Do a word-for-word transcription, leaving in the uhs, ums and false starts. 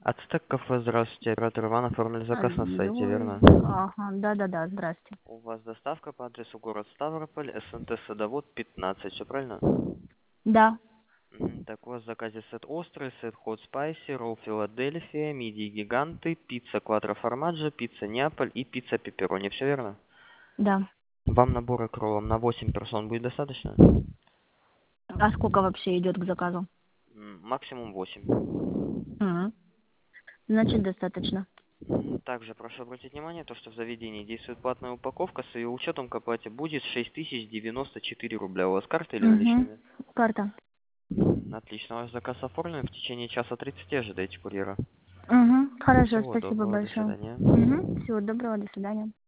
Ацтек кафе, здравствуйте. Оператор Иван, оформили заказ на сайте, Алло. верно? Ага, да-да-да, здрасте. У вас доставка по адресу город Ставрополь, СНТ Садовод, пятнадцать, все правильно? Да. Мгм. Так, у вас в заказе сет острый, сет хот спайси, ролл Филадельфия, мидии гиганты, пицца квадро формаджо, пицца Неаполь и пицца пепперони, все верно? Да. Вам набора к роллам на восемь персон будет достаточно? А сколько вообще идет к заказу? М, Максимум восемь. Мгм. Значит, достаточно. М, Также прошу обратить внимание, то, что в заведении действует платная упаковка, с ее учетом к оплате будет шесть тысяч девяносто четыре рубля. У вас карта или Угу. наличными? Карта. Отлично, ваш заказ оформлен. В течение часа тридцати ожидайте курьера. Угу. Хорошо, Всего спасибо доброго, до большое. свидания. Угу. Всего доброго, до свидания.